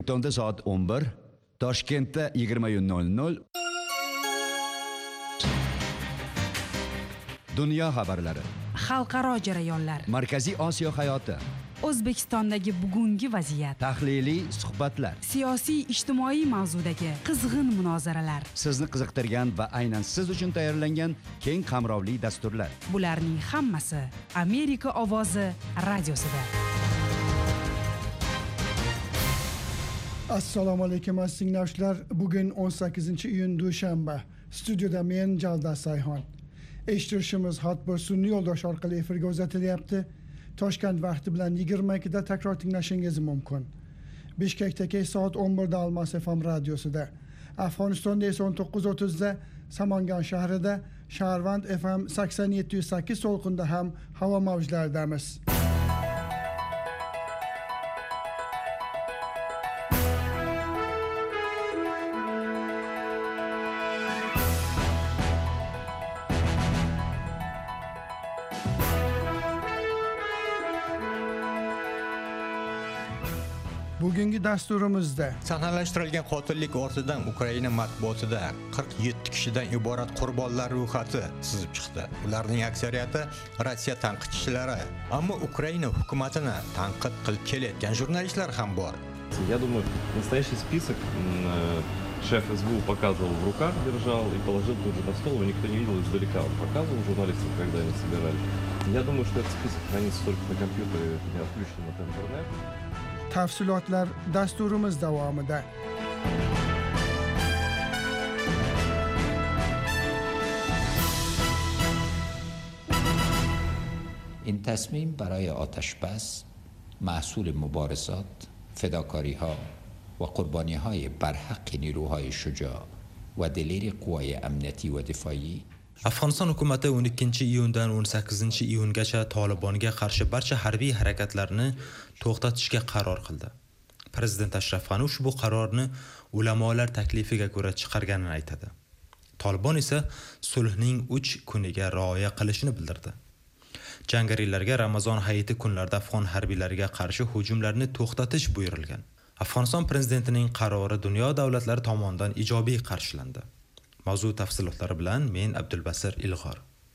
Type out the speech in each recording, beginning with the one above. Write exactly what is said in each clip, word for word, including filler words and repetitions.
Washingtonda soat o'n bir, Toshkentda yigirma nol nol. Dunyo xabarlari, xalqaro jarayonlar, Markaziy Osiyo hayoti, O'zbekistondagi bugungi vaziyat, tahliliy suhbatlar, siyosiy ijtimoiy mavzudagi qizg'in munozaralar, sizni qiziqtirgan va aynan siz uchun tayyorlangan keng qamrovli dasturlar. Bularning hammasi Amerika ovozi radiosida. Assalomu alaykum aziz tinglovchilar. Bugun o'n sakkizinchi iyun dushanba. Studiyada men Jalda Sayhon. Eshittirishimiz hotbir sun'iy yo'ldosh orqali efirga uzatilyapti. Toshkent vaqti bilan yigirma ikkida takror tinglashingiz mumkin. Bishkekdagi soat o'n birda Almas F M radiosida. Afg'onistonda esa o'n to'qqiz o'ttizda Samangan shahrida, Sharvand F M sakson yetti nuqta sakkiz to'lqinda ham havo mavjlaridamiz. Bugungi dasturimizda sahnalashtirilgan qotillik ortidan Ukraina matbuotida qirq yetti kishidan iborat qurbonlar ro'yxati sizib chiqdi. Ularning aksariyati Rossiya tanqidchilari, ammo Ukraina hukumatini tanqid qilib kelayotgan jurnalistlar ham bor. Я думаю, настоящий список шеф эс бэ у показывал в руках, держал и положил тут же на стол, его никто не видел издалека. Он показывал журналистам, когда они собирали. Я думаю, что этот список хранится только на компьютере, не отключен от интернета. Tafsilotlar dasturimiz davomida. این تصمیم برای آتش بس محصول مبارزات، فداکاری‌ها و قربانی‌های برحق نیروهای شجاع و دلیر قوای امنیتی و دفاعی Afg'oniston hukumati o'n ikkinchi iyundan o'n sakkizinchi iyungacha Tolibonga qarshi barcha harbiy harakatlarni to'xtatishga qaror qildi. Prezident Ashraf G'ani ushbu qarorni ulamolar taklifiga ko'ra chiqarganini aytadi. Tolibon esa sulhning uch kuniga rioya qilishini bildirdi. Jangarilarga Ramazon hayiti kunlarida afg'on harbiylariga qarshi hujumlarni to'xtatish buyurilgan. Afg'oniston prezidentining qarori dunyo davlatlari tomonidan ijobiy qarshilandi. Mavzu tafsilotlari bilan men Abdulbasir Ilg'or.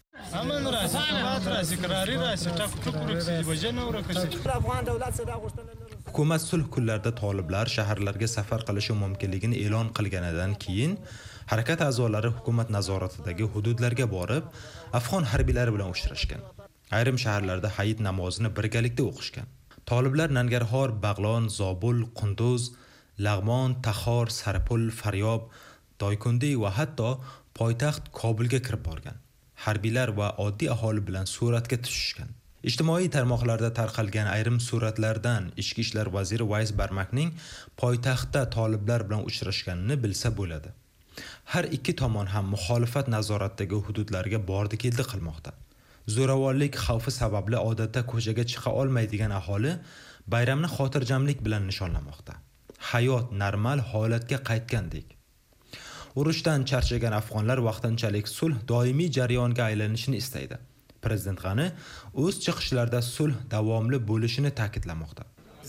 Hukumat sulh kunlarida toliblar shaharlarga safar qilishi mumkinligini e'lon qilganidan keyin harakat a'zolari hukumat nazoratidagi hududlarga borib, afg'on harbiylari bilan uchrashgan. Ayrim shaharlarda hayit namozini birgalikda o'qishgan. Toliblar Nangarhor, Bag'lon, Zobul, Qunduz, Lag'mon, Taxor, Sarpul, Faryob, Doykundi va hatto poytaxt Kobulga kirib borgan. Harbiylar va oddiy aholi bilan suratga tushishgan. Ijtimoiy tarmoqlarda tarqalgan ayrim suratlardan Ichki ishlar vaziri Vays Barmakning poytaxtda toliblar bilan uchrashganini bilsa bo'ladi. Har ikki tomon ham muxolifat nazoratidagi hududlarga bordi-keldi qilmoqda. Zo'ravonlik xavfi sababli odatda ko'chaga chiqa olmaydigan aholi bayramni xotirjamlik bilan nishonlamoqda. Hayot normal holatga qaytgandek. Urushdan charchagan afg'onlar vaqtinchalik sulh doimiy jarayonga aylanishini istaydi. Prezident G'ani o'z chiqishlarida sulh davomli bo'lishini ta'kidlamoqda.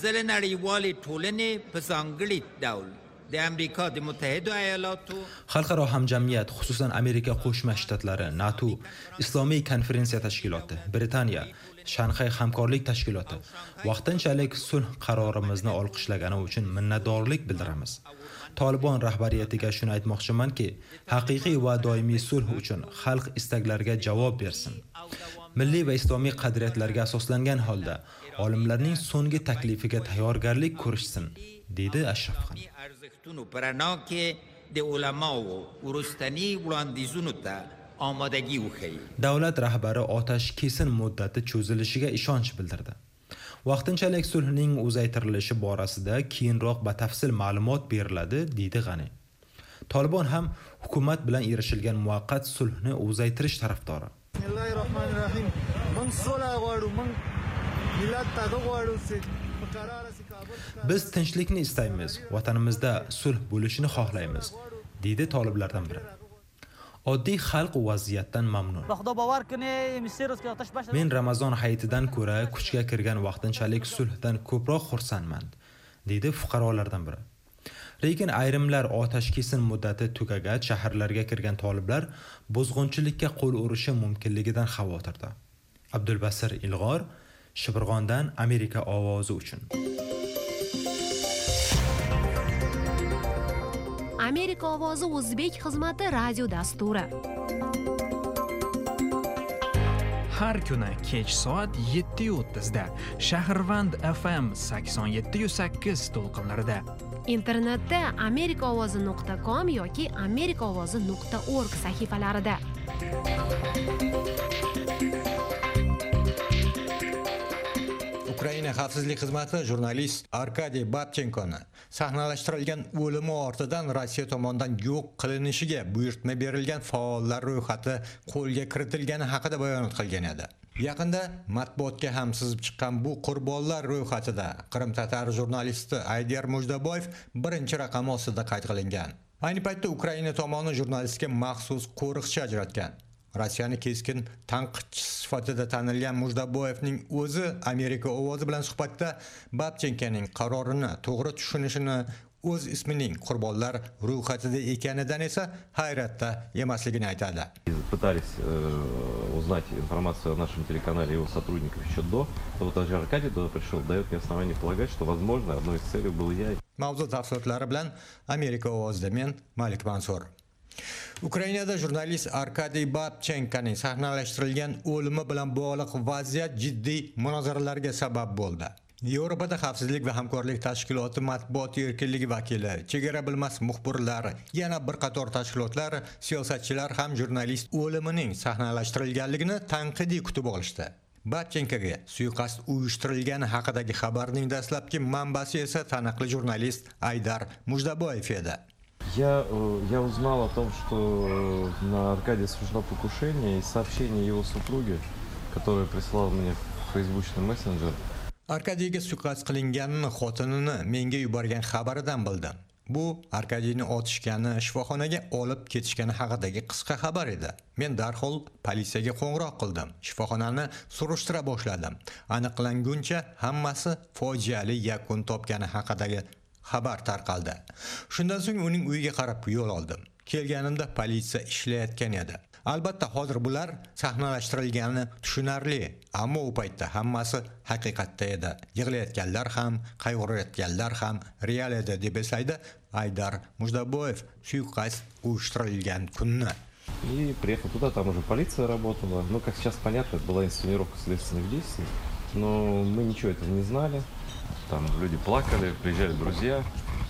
Xalqaro hamjamiyat, xususan Amerika Qo'shma Shtatlari, NATO, Islomiy konferensiya tashkiloti, Britaniya, Shanxay hamkorlik tashkiloti vaqtinchalik sulh qarorimizni olqishlagani uchun minnatdorlik bildiramiz. Tolibon rahbariyatiga shuni aytmoqchimanki, haqiqiy va doimiy sulh uchun xalq istaklariga javob bersin. Milliy va islomiy qadriyatlarga asoslangan holda olimlarning so'nggi taklifiga tayyorgarlik ko'rishsin, dedi Ashraf G'ani. Davlat rahbari otash kesin muddati cho'zilishiga ishonch bildirdi. Vaqtinchalik sulhning uzaytirilishi borasida keyinroq batafsil ma'lumot beriladi, dedi G'ani. Tolibon ham hukumat bilan erishilgan muvaqqat sulhni uzaytirish tarafdori. Biz tinchlikni istaymiz, vatanimizda sulh bo'lishini xohlaymiz, dedi toliblardan biri. Oddiy xalq vaziyatdan mamnun. Men Ramazon hayitidan ko'ra kuchga kirgan vaqtinchalik sulhdan ko'proq xursandman, deydi fuqarolardan biri. Lekin ayrimlar otash kesin muddati tugagach shaharlarga kirgan toliblar buzg'unchilikka qo'l urishi mumkinligidan xavotirda. Abdulbasir Ilg'or, Shibirg'ondan Amerika ovozi uchun. Amerika ovozi o'zbek xizmati radio dasturi. Har kuni kech soat yetti o'ttiz da Shahrvand F M sakson yetti sakkiz to'lqinlarida. Internetda amerikaovozi nuqta com yoki amerikaovozi nuqta org sahifalarida. Ukraina xavfsizlik xizmati jurnalist Arkadiy Babchenkoni sahnalashtirilgan o'limi ortidan Rossiya tomonidan yo'q qilinishiga buyurtma berilgan faollar ro'yxati qo'lga kiritilgani haqida bayonot qilgan edi. Yaqinda matbuotga ham sizib chiqqan bu qurbonlar ro'yxatida Qrim-tatar jurnalisti Aydar Mujdaboyev birinchi raqam ostida qayd qilingan. Ayni paytda Ukraina tomoni jurnalistga maxsus qo'riqchi ajratgan. Rossiyani keskin tanqidchi sifatida tanilgan Mujdaboyevning o'zi Amerika ovozi bilan suhbatda Babchenkoning qarorini to'g'ri tushunishini, o'z ismining qurbonlar ro'yxatida ekanidan esa hayratda emasligini aytadi. Пытались э, узнать информацию о нашем телеканале и его сотрудников еще до, но вот даже Аркадий туда пришел, дает мне основание полагать, что, возможно, одной из целей был я. Mavzu tafsilotlari bilan Amerika ovozida men Malik Mansur. Ukrainada jurnalist Arkadiy Babchenkoning sahnalashtirilgan o'limi bilan bog'liq vaziyat jiddiy munozaralarga sabab bo'ldi. Yevropada xavfsizlik va hamkorlik tashkiloti matbuot erkinligi vakili, chegara bilmas muxbirlar, yana bir qator tashkilotlar, siyosatchilar ham jurnalist o'limining sahnalashtirilganligini tanqidiy kutib olishdi. Babchenkoga suiqasd uyushtirilgani haqidagi xabarning dastlabki manbasi esa taniqli jurnalist Aydar Mujdaboyev edi. Я, я узнал о том, что на Аркадия совершено покушение из сообщения его супруги, которая прислала мне в фейсбучный мессенджер. Arkadiyga suiqasd qilinganini xotinini menga yuborgan xabaridan bildim. Bu Arkadiyni otishgani, shifoxonaga olib ketishgani haqidagi qisqa xabar edi. Men darhol politsiyaga qo'ng'iroq qildim. Shifoxonani surishtira boshladim. Aniqlanguncha hammasi fojiali yakun topgani haqidagi xabar tarqaldi. Shundan so'ng uning uyiga qarab yo'l oldim. Kelganimda politsiya ishlayotgan edi. Albatta hozir bular sahnalashtirilgani tushunarli, ammo u paytda hammasi haqiqatda edi. Yig'layotganlar ham, qayg'urayotganlar ham real edi deb eslaydi Aydar Mujdaboyev suiqasd uyushtirilgan kunni. И приехал туда, там уже полиция работала. Ну, как сейчас понятно, это была инсценировка следственных действий. Но мы ничего этого не знали. Там люди плакали, приезжали друзья.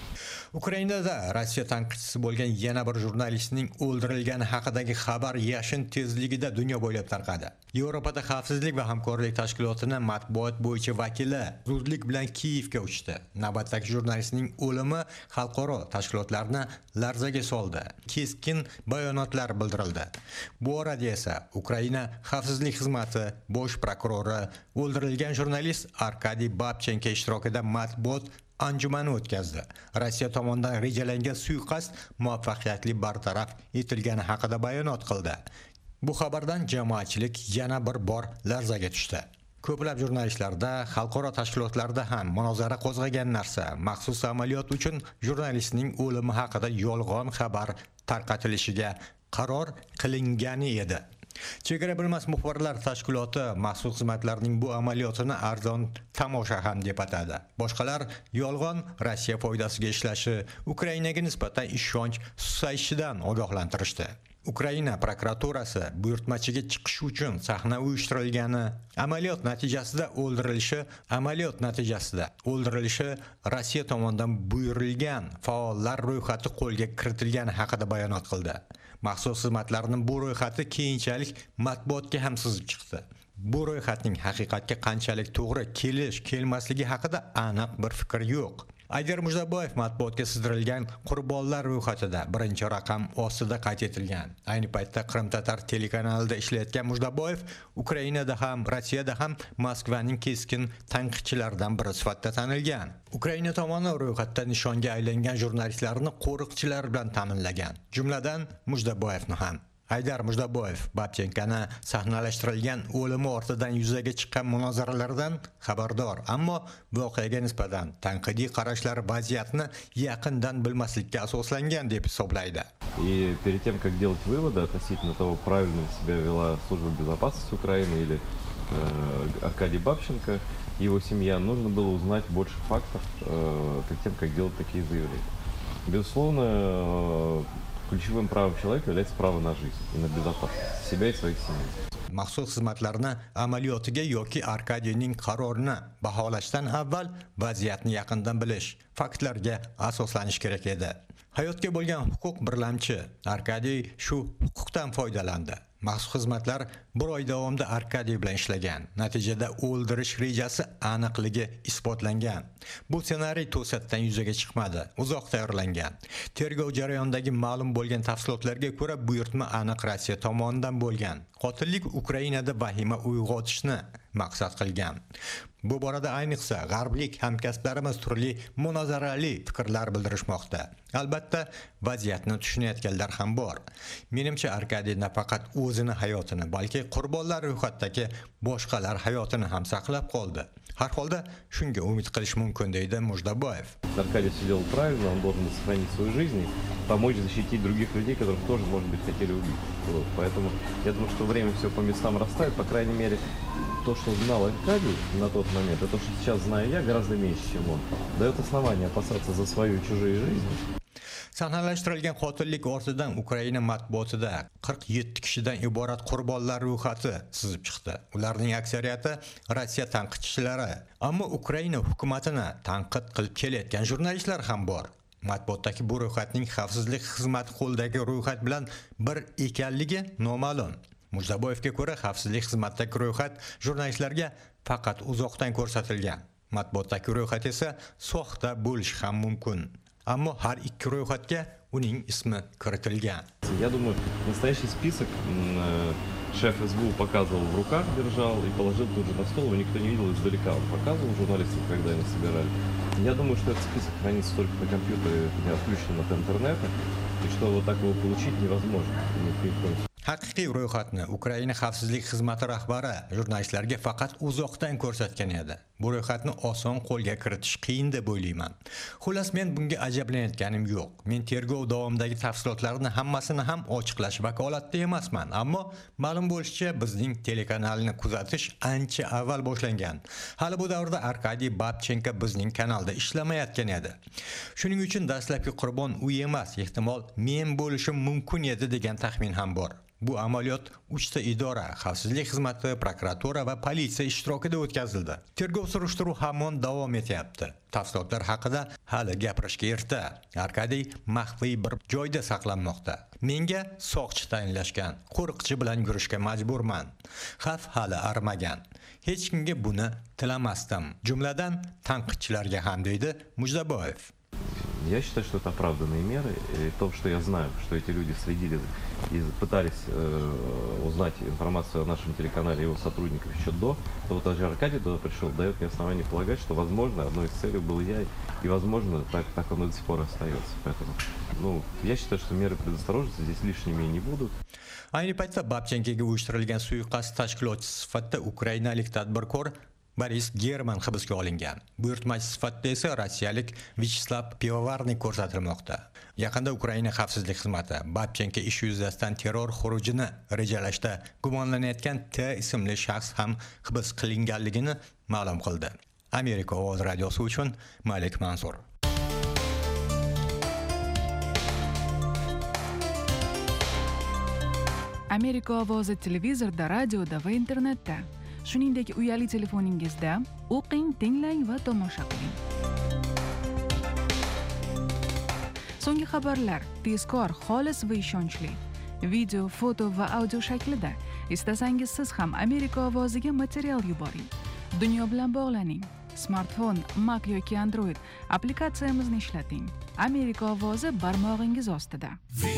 Ukrainada Rossiya tanqidchisi bo'lgan yana bir jurnalistning o'ldirilgani haqidagi xabar yashin tezligida dunyo bo'ylab tarqadi. Yevropada xavfsizlik va hamkorlik tashkilotining matbuot bo'yicha vakili zudlik bilan Kiyevga uchdi. Navbatdagi jurnalistning o'limi xalqaro tashkilotlarni larzaga soldi. Keskin bayonotlar bildirildi. Bu orada esa Ukraina xavfsizlik xizmati bosh prokurori o'ldirilgan jurnalist Arkadiy Babchenko ishtirokida matbuot anjumani o'tkazdi. Rossiya tomonidan rejalangan suiqasd muvaffaqiyatli bartaraf etilgani haqida bayonot qildi. Bu xabardan jamoatchilik yana bir bor larzaga tushdi. Ko'plab jurnalistlarda, xalqaro tashkilotlarda ham munozara qo'zg'agan narsa maxsus amaliyot uchun jurnalistning o'limi haqida yolg'on xabar tarqatilishiga qaror qilingani edi. Chegara bilmas muxbirlar tashkiloti maxsus xizmatlarning bu amaliyotini arzon tomosha ham deb atadi. Boshqalar yolg'on Rossiya foydasiga ishlashi, Ukrainaga nisbatan ishonch susayishidan ogohlantirishdi. Ukraina prokuraturasi buyurtmachiga chiqish uchun sahna uyushtirilgani, amaliyot natijasida o'ldirilishi, amaliyot natijasida o'ldirilishi Rossiya tomonidan buyurilgan faollar ro'yxati qo'lga kiritilgani haqida bayonot qildi. Maxsus xizmatlarning bu ro'yxati keyinchalik matbuotga ham sizib chiqdi. Bu ro'yxatning haqiqatga qanchalik to'g'ri kelish, kelmasligi haqida aniq bir fikr yo'q. Aydar Mujdaboyev matbuotga sizdirilgan qurbonlar ro'yxatida birinchi raqam ostida qayd etilgan. Ayni paytda Qrim-tatar telekanalida ishlayotgan Mujdaboyev Ukrainada ham, Rossiyada ham Moskvaning keskin tanqidchilaridan biri sifatida tanilgan. Ukraina tomoni ro'yxatda nishonga aylangan jurnalistlarni qo'riqchilar bilan ta'minlagan, jumladan Mujdaboyevni ham. Haydar Mujdaboyev Babchenkani sahnalashtirilgan o'limi ortidan yuzaga chiqqan munozaralardan xabardor, ammo voqeaga nisbatan tanqidiy qarashlar vaziyatni yaqindan bilmaslikka asoslangan deb hisoblaydi. И перед тем, как делать выводы относительно того, правильно ли себя вела служба безопасности Украины или э, Аркадий Бабченко и его семья, нужно было узнать больше фактов э, перед тем, как делать такие заявления. Безусловно, э, ключевым правом человека является право на жизнь и на безопасность себя и своих семей. Maxsus xizmatlarni amaliyotiga yoki Arkadiyning qarorini baholashdan avval vaziyatni yaqindan bilish, faktlarga asoslanish kerak edi. Hayotga bo'lgan huquq birlamchi Arkadiy shu huquqdan foydalandi. Maxsus xizmatlar bir oy davomida Arkadiy bilan ishlagan. Natijada o'ldirish rejasi aniqligi isbotlangan. Bu ssenariy to'satdan yuzaga chiqmadi, uzoq tayyorlangan. Tergov jarayonidagi ma'lum bo'lgan tafsilotlarga ko'ra, buyurtma aniq Rossiya tomonidan bo'lgan. Qotillik Ukrainada vahima uyg'otishni maqsad qilgan. Bu borada ayniqsa g'arblik hamkasblarimiz turli munozarali fikrlar bildirishmoqda. Albatta, vaziyatni tushunayotganlar ham bor. Menimcha Arkadiy nafaqat o'zini hayotini, balki qurbonlar ro'yxatidagi boshqalar hayotini ham saqlab qoldi. Har holda shunga umid qilish mumkin deydi Mujdaboyev. Аркадий все делал правильно, он должен сохранить свою жизнь и помочь защитить других людей, которых тоже, может быть, хотели убить. Вот. Поэтому я думаю, что время все по местам расставит. По крайней мере, то, что знал Аркадий на тот момент, и то, что сейчас знаю я, гораздо меньше, чем он, дает основание опасаться за свою и чужие жизни. Sahnalashtirilgan qotillik ortidan Ukraina matbuotida qirq yetti kishidan iborat qurbonlar ro'yxati sizib chiqdi. Ularning aksariyati Rossiya tanqidchilari, ammo Ukraina hukumatini tanqid qilib kelayotgan jurnalistlar ham bor. Matbuotdagi bu ro'yxatning xavfsizlik xizmati qo'lidagi ro'yxat bilan bir ekanligi noma'lum. Mujdaboyevga ko'ra, xavfsizlik xizmatidagi ro'yxat jurnalistlarga faqat uzoqdan ko'rsatilgan. Matbuotdagi ro'yxat esa soxta bo'lishi ham mumkin. Ammo har ikki ro'yxatga uning ismi kiritilgan. Я думаю, настоящий список шеф СБУ показывал в руках, держал и положил тут же на стол, его никто не видел издалека. Он показывал журналистам, когда они собирали. Я думаю, что этот список хранится только на компьютере, не отключен от интернета, и что вот так его получить невозможно. Haqiqiy ro'yxatni Ukraina xavfsizlik xizmati rahbari jurnalistlarga faqat uzoqdan ko'rsatgan edi. Bu ro'yxatni oson qo'lga kiritish qiyin deb o'ylayman. Xullas, men bunga ajablanayotganim yo'q. Men tergov davomidagi tafsilotlarni hammasini ham ochiqlash vakolatida emasman, ammo ma'lum bo'lishicha bizning telekanalni kuzatish ancha avval boshlangan. Hali bu davrda Arkadiy Babchenko bizning kanalda ishlamayotgan edi. Shuning uchun dastlabki qurbon u emas, ehtimol men bo'lishim mumkin edi degan taxmin ham bor. Bu amaliyot uchta idora, xavfsizlik xizmati, prokuratura va politsiya ishtirokida o'tkazildi. Tergov surishtiruv hamon davom etyapti. Tafsilotlar haqida hali gapirishga erta. Arkadiy maxfiy bir joyda saqlanmoqda. Menga soqchi tayinlashgan, qo'riqchi bilan yurishga majburman. Xavf hali arimagan. Hech kimga buni tilamasdim. Jumladan tanqidchilarga ham deydi Mujdaboyev. Я считаю, что это оправданные меры. И то, что я знаю, что эти люди следили и пытались э, узнать информацию о нашем телеканале и его сотрудников еще до, то вот даже Аркадий туда пришел, дает мне основание полагать, что, возможно, одной из целей был я, и, возможно, так, так он и до сих пор остается. Поэтому, ну, я считаю, что меры предосторожности здесь лишними не будут. Ayni paytda Babchenkoga uyushtirilgan suiqasd tashkilotchisi sifatida ukrainalik tadbirkor Boris German hibsga olingan. Buyurtmachi sifatida esa rossiyalik Vyacheslav Pivovarniy ko'rsatilmoqda. Yaqinda Ukraina xavfsizlik xizmati Babchenko ish yuzasidan terror xurujini rejalashda gumonlanayotgan T ismli shaxs ham hibs qilinganligini ma'lum qildi. Amerika ovoz radiosi uchun Malik Mansur. Amerika ovozi televizorda, radioda va internetda, shuningdek uyali telefoningizda o'qing, tinglang va tomosha qiling. So'nggi xabarlar tezkor, xolis va ishonchli. Video, foto va audio shaklida. Istasangiz siz ham Amerika ovoziga material yuboring. Dunyo bilan bog'laning. Smartfon, Mac yoki Android applikatsiyamizni ishlating. Amerika ovozi barmog'ingiz ostida.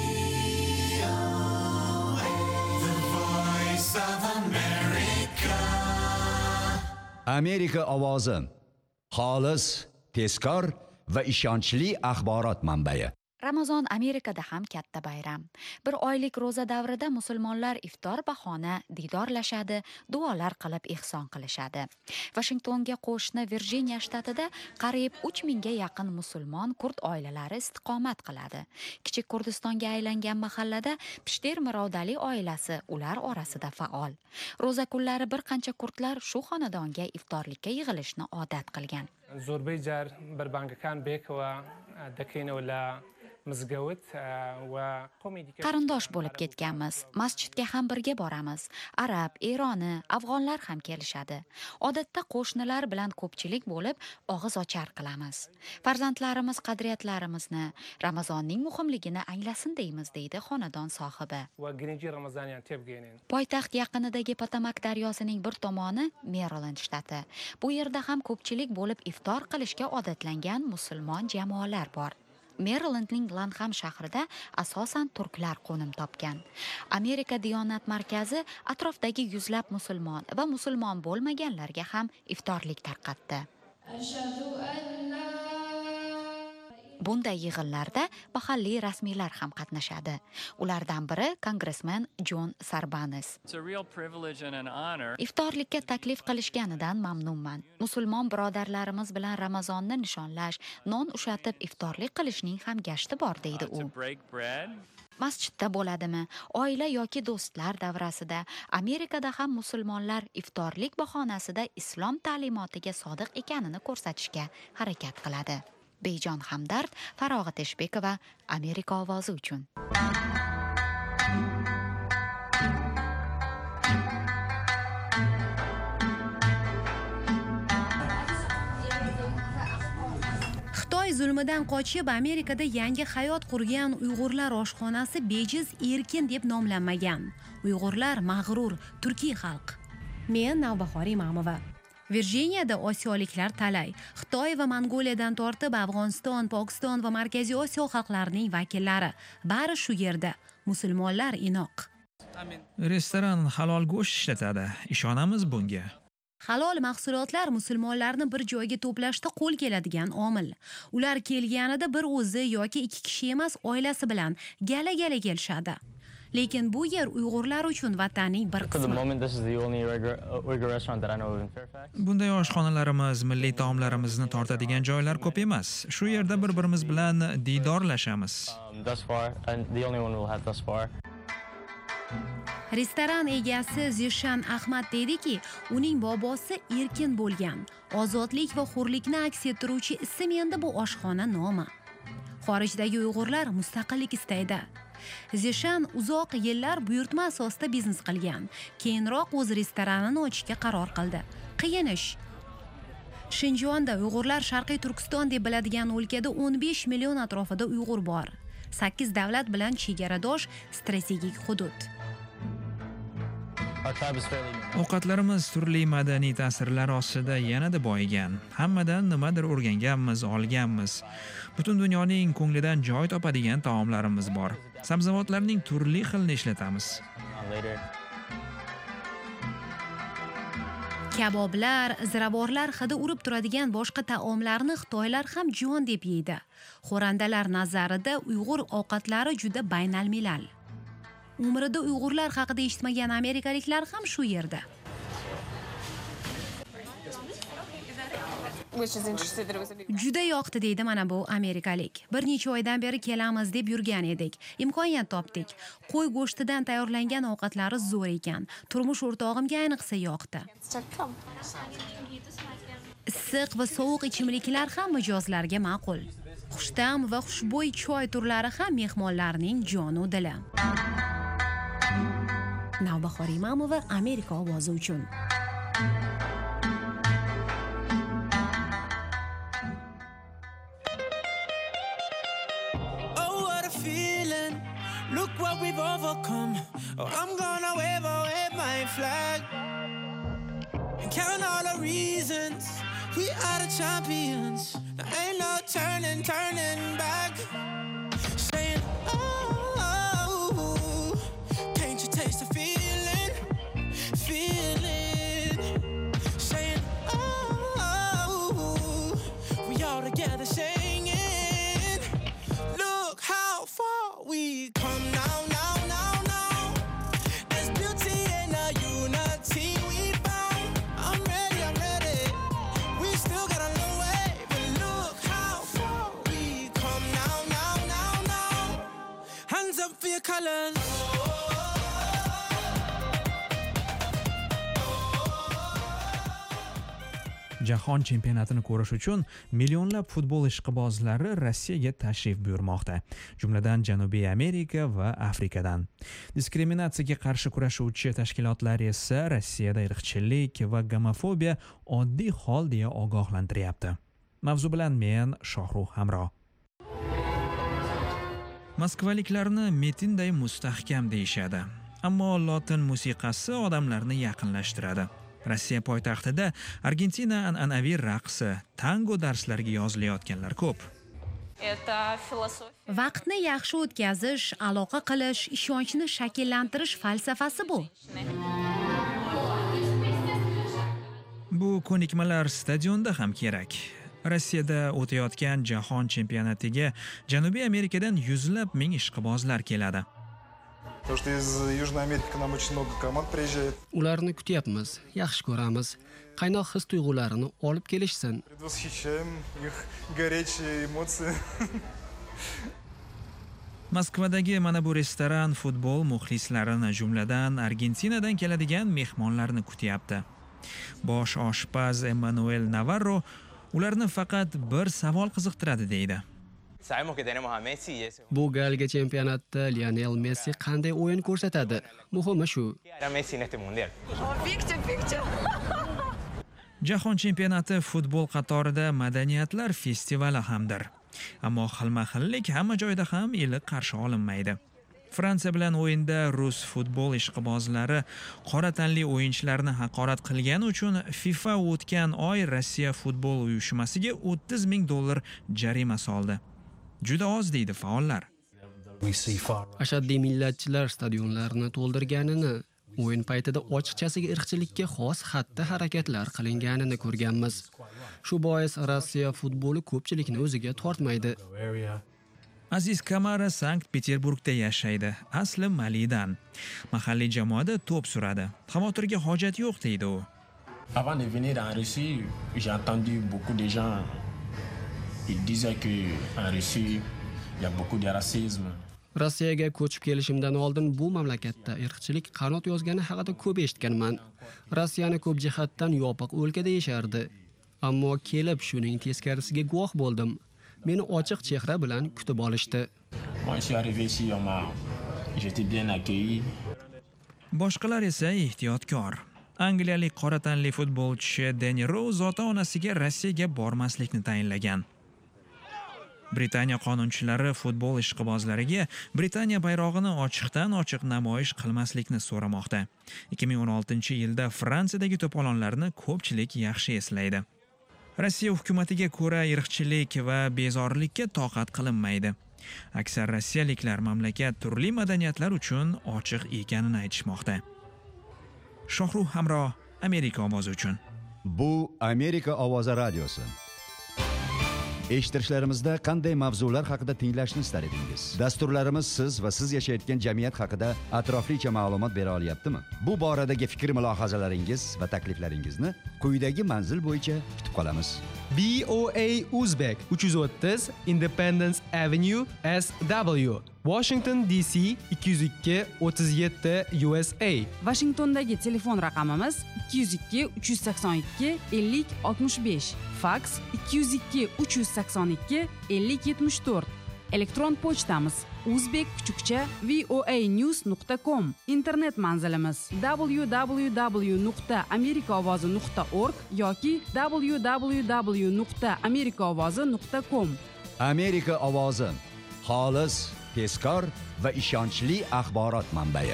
Amerika ovozi. Xolis, tezkor va ishonchli axborot manbai. Ramazon Amerikada ham katta bayram. Bir oylik ro'za davrida musulmonlar iftor bahona diydorlashadi, duolar qilib ihson qilishadi. Washingtonga qo'shni Virjiniya shtatida qariyb uch mingga yaqin musulmon kurd oilalari istiqomat qiladi. Kichik Kurdistonga aylangan mahallada Pishter Mirovdali oilasi ular orasida faol. Ro'za kunlari bir qancha kurdlar shu xonadonga iftorlikka yig'ilishni odat qilgan. زۆربەی جار بەربانگەکان بێکەوە دەکەینەوە لە مزگەوت و قومی دیکە qarindosh bo'lib ketganmiz. Masjidga ham birga boramiz. Arab, Eroni, afg'onlar ham kelishadi. Odatda qo'shnilar bilan ko'pchilik bo'lib og'iz ochar qilamiz. Farzandlarimiz qadriyatlarimizni, Ramazonning muhimligini anglasin deymiz, deydi xonadon sohibi. va girinchi Ramazoniyani tebgaynin. Poytaxt yaqinidagi Potomak daryosining bir tomoni Maryland shtati. Bu yerda ham ko'pchilik bo'lib iftor qilishga odatlangan musulmon jamoalar bor. Marylandning Lanham shahrida asosan turklar qo'nim topgan. Amerika Diyonat markazi atrofdagi yuzlab musulmon va musulmon bo'lmaganlarga ham iftorlik tarqatdi. Bunday yig'inlarda mahalliy rasmiylar ham qatnashadi. Ulardan biri kongressmen Jon Sarbanes. Iftorlikka taklif qilishganidan mamnunman. Musulmon birodarlarimiz bilan Ramazonni nishonlash, non ushatib iftorlik qilishning ham gashti bor, deydi u. Masjidda bo'ladimi, oila yoki do'stlar davrasida, Amerikada ham musulmonlar iftorlik bahonasida islom ta'limotiga sodiq ekanini ko'rsatishga harakat qiladi. Beyjon Hamdard, Farog'at Eshbekova, Amerika ovozi uchun. Xitoy zulmidan qochib Amerikada yangi hayot qurgan Uyg'urlar oshxonasi bejiz erkin deb nomlanmagan. Uyg'urlar mag'rur turkiy xalq. Men Navbahor Imamova. Virjiniyada osiyoliklar talay. Xitoy va Mongoliyadan tortib Afg'oniston, Pokiston va Markaziy Osiyo xalqlarining vakillari bari shu yerda. Musulmonlar inoq. Restoran halol go'sht ishlatadi. Ishonamiz bunga. Halol mahsulotlar musulmonlarni bir joyga to'plashda qo'l keladigan omil. Ular kelganida bir o'zi yoki ikki kishi emas, oilasi bilan gala-gala kelishadi. Lekin bu yer Uyg'urlar uchun vatanning bir qismi. Bunday oshxonalarimiz, milliy taomlarimizni tortadigan joylar ko'p emas. Shu yerda bir-birimiz bilan diydorlashamiz. Restoran egasi Zishan Ahmad deydiki, uning bobosi erkin bo'lgan. Ozodlik va hurlikni aks ettiruvchi ism endi bu oshxona nomi. Xorijdagi Uyg'urlar mustaqillik istaydi. Zishan uzoq yillar buyurtma asosida biznes qilgan. Keyinroq o'z restoranini ochishga qaror qildi. Qiyin ish. Shinjonda Uyg'urlar Sharqiy Turkiston deb biladigan o'lkada o'n besh million atrofida Uyg'ur bor. sakkiz davlat bilan chegaradosh strategik hudud. Ovqatlarimiz turli madaniy ta'sirlar ostida yanada boyigan. Hammadan nimadir o'rganganmiz, olganmiz. Butun dunyoning ko'nglidan joy topadigan taomlarimiz bor. Sabzavotlarning turli xilini ishlatamiz. Kaboblar, ziravorlar hidi urib turadigan boshqa taomlarni Xitoylar ham jon deb yeydi. Xo'randalar nazarida Uyg'ur ovqatlari juda baynalmilal. Umrida Uyg'urlar haqida eshitmagan amerikaliklar ham shu yerda. Juda yoqdi deydi mana bu amerikalik. Bir necha oydan beri kelamiz deb yurgan edik. Imkoniyat topdik. Qo'y go'shtidan tayyorlangan ovqatlari zo'r ekan. Turmush o'rtog'imga ayniqsa yoqdi. Issiq va sovuq ichimliklar ham mijozlarga ma'qul. Xushtam va xushbo'y choy turlari ham mehmonlarning jonu dili. Navbahor Imamova, Amerika ovozi uchun. Look what we've overcome. Oh, I'm gonna wave, oh, wave my flag and count all the reasons we are the champions. There ain't no turning, turning back. Saying, oh, oh, can't you taste the feeling, feeling? Saying, oh, oh, we all together singing. Look how hands up for your colors. Jahon chempionatini ko'rish uchun millionlab futbol ishqibozlari Rossiyaga tashrif buyurmoqda, jumladan Janubiy Amerika va Afrikadan. Diskriminatsiyaga qarshi kurashuvchi tashkilotlar esa Rossiyada irqchilik va gomofobiya oddiy hol deya ogohlantiryapti. Mavzu bilan men Shohruh Hamro. Moskvaliklarni metinday mustahkam deyishadi, ammo lotin musiqasi odamlarni yaqinlashtiradi. Rossiya poytaxtida Argentina an'anaviy raqsi, tango darslariga yozilayotganlar ko'p. Vaqtni yaxshi o'tkazish, aloqa qilish, ishonchni shakllantirish falsafasi bu. Bu ko'nikmalar stadionda ham kerak. Rossiyada o'tayotgan jahon chempionatiga Janubiy Amerikadan yuzlab ming ishqibozlar keladi. Потому что из Южной Америки к нам очень много команд приезжает. Ularni kutyapmiz, yaxshi ko'ramiz. Qaynoq his-tuyg'ularini olib kelishsin. Предвосхищаем их горячие эмоции. Moskvadagi mana bu restoran futbol muxlislarini, jumladan Argentinadan keladigan mehmonlarni kutyapti. Bosh oshpaz Emmanuel Navarro ularni faqat bir savol qiziqtiradi deydi. Bu galgi chempionatda Lionel Messi qanday o'yin ko'rsatadi? Muhimi shu. Jahon chempionati futbol qatorida madaniyatlar festivali hamdir. Ammo xilma-xillik hamma joyda ham iliq qarshi olinmaydi. Fransiya bilan o'yinda rus futbol ishqibozlari qora tanli o'yinchilarni haqorat qilgani uchun FIFA o'tgan oy Rossiya futbol uyushmasiga o'ttiz ming dollar jarima soldi. Juda oz deydi faollar. Ashaddiy millatchilar stadionlarni to'ldirganini, o'yin paytida ochiqchasiga irqchilikka xos xatti harakatlar qilinganini ko'rganmiz. Shu bois Rossiya futboli ko'pchilikni o'ziga tortmaydi. Aziz Kamara Sankt-Peterburgda yashaydi, asli Malidan. Mahalliy jamoada to'p suradi. Xavotirga hojat yo'q deydi u. Avant de venir en Russie, j'ai entendu beaucoup de gens ils disaient que en Russie il y a beaucoup de racisme. Rossiyaga ko'chib kelishimdan oldin bu mamlakatda irqchilik qanot yozgani haqida ko'p eshitganman. Rossiyani ko'p jihatdan yopiq o'lka deyishardi. Ammo kelib shuning teskarisiga guvoh bo'ldim. Meni ochiq chehra bilan kutib olishdi. Boshqalar esa ehtiyotkor. Angliyalik qora tanli futbolchi Danny Rose ota-onasiga Rossiyaga bormaslikni tayinlagan. Britaniya qonunchilari futbol ishqibozlariga Britaniya bayrog'ini ochiqdan ochiq namoyish qilmaslikni so'ramoqda. ikki ming o'n oltinchi yilda Fransiyadagi to'polonlarni ko'pchilik yaxshi eslaydi. Rossiya hukumatiga ko'ra irqchilik va bezorilikka toqat qilinmaydi. Aksar rossiyaliklar mamlakat turli madaniyatlar uchun ochiq ekanini aytishmoqda. Shohruh Hamro, Amerika ovozi uchun. Bu Amerika ovozi radiosi. Eshittirishlarimizda qanday mavzular haqida tinglashni istar edingiz? Dasturlarimiz siz va siz yashayotgan jamiyat haqida atroflicha ma'lumot bera olyaptimi? Bu boradagi fikr-mulohazalaringiz va takliflaringizni quyidagi manzil bo'yicha kutib qolamiz. V O A Uzbek uch yuz o'ttiz Independence Avenue S W Washington D C ikki yuz ikki o'ttiz yetti U S A. Washingtondagi telefon raqamimiz ikki yuz ikki uch yuz sakson ikki ellik oltmish besh. Fax ikki yuz ikki uch yuz sakson ikki ellik yetmish to'rt. Elektron pochtamiz uzbek kuchukcha voanews nuqta com. Internet manzilimiz w w w nuqta amerikaovozi nuqta org yoki w w w nuqta amerikaovozi nuqta com. Amerika ovozi, xolis, tezkor va ishonchli axborot manbai.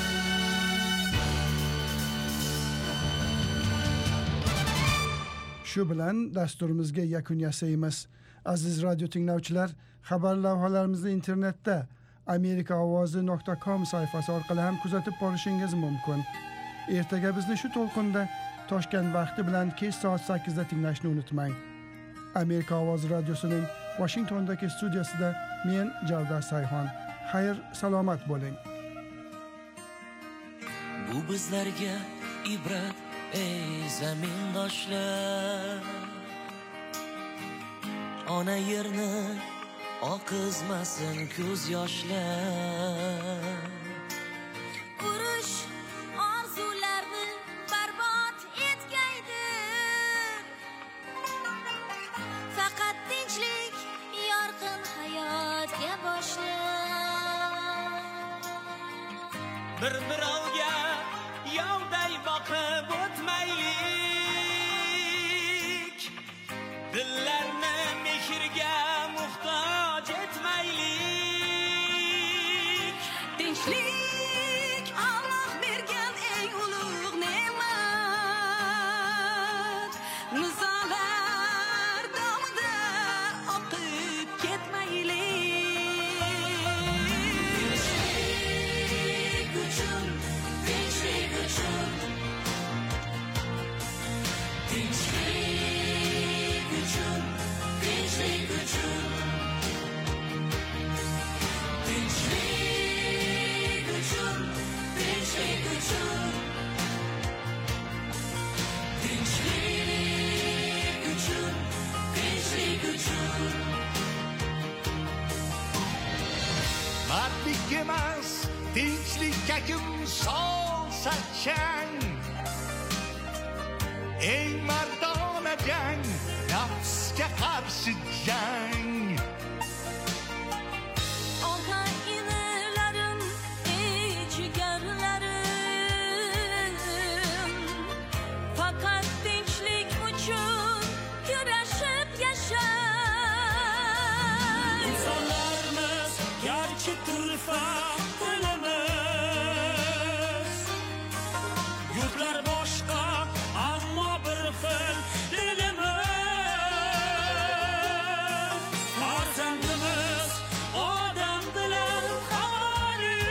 Shu bilan dasturimizga yakun yasaymiz. Aziz radio tinglovchilar, xabar lavhalarimizni internetda amerika ovozi nuqta com sayfasi orqali ham kuzatib borishingiz mumkin. Ertaga bizni shu to'lqinda Toshkent vaqti bilan kech soat sakkizda tinglashni unutmang. Amerika ovozi radiosining Washingtondagi studiyasida men Javdar Sayxon. Xayr, salomat bo'ling. Bu bizlarga ibrat ey zamindoshlar. Ona yerni oqizmasin ko'z yoshlar. Urush orzularni barbod etgaydi. Faqat tinchlik, yorqin hayotga boshlar. Bir birovga yovday boqib o'tmaylik. Dillarni mehrga muhtoj etmaylik. Tinchlik Alloh bergan eng ulug' ne'mat. Nizolar davomida oqib ketmaylik. Tinchlik uchun, tinchlik uchun, tinchlik uchun, tinchlik uchun, tinchlik uchun, tinchlik uchun, tinchlik uchun, tinchlik uchun. Mardlik emas, tinchlikka kim solsa chang. Eng mardona jang, nafsga qarshi jang. Oqa inilarim, ey jigarlarim, faqat tinchlik uchun kurashib yashang. İnsanlarımız gerçi turfa dilimiz. Yurtlar boşqa, ammo bir xil dilimiz. Farzandimiz odam bilan havoli.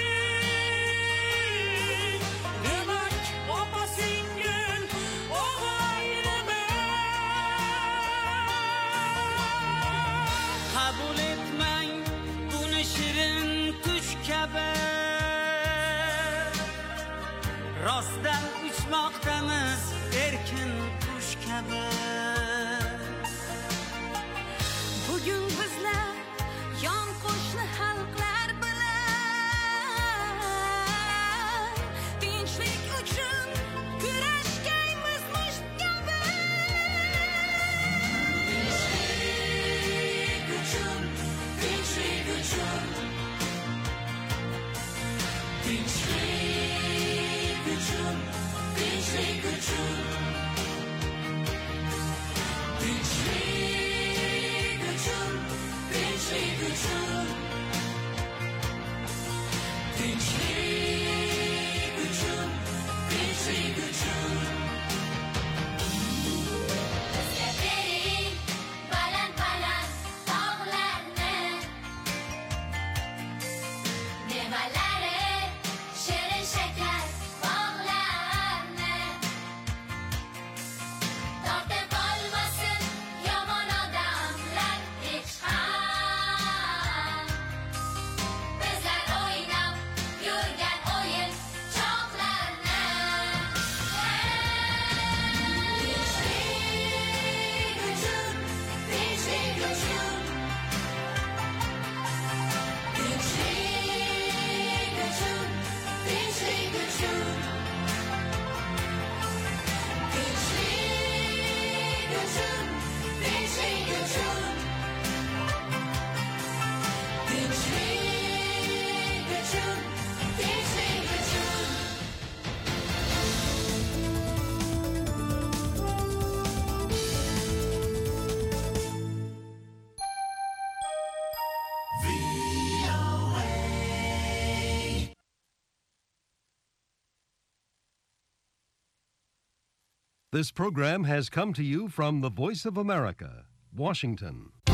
Demak, opa singil o'g'aynimiz. Qabul etmang buni shirin tush kabi. Rostdan uchmoqdamiz erkin qush kabi. Bugun bizlar yon qo'shni xalqlar bilan tinchlik uchun kurashgaymiz musht kabi. Tinchlik uchun, tinchlik uchun, tinchlik uchun, tinchlik uchun, tinchlik uchun, tinchlik uchun, tinchlik uchun, tinchlik uchun. Bizga bering baland-baland tog'larni, mevalari shirin shakar bog'larni. Tortib olmasin yomon odamlar hech ham. Bizlar o'ynab yurgan o'yin choqlarni. Tinchlik uchun, tinchlik uchun, tinchlik uchun, tinchlik uchun, tinchlik uchun, tinchlik uchun, tinchlik uchun, tinchlik uchun. This program has come to you from the Voice of America, Washington.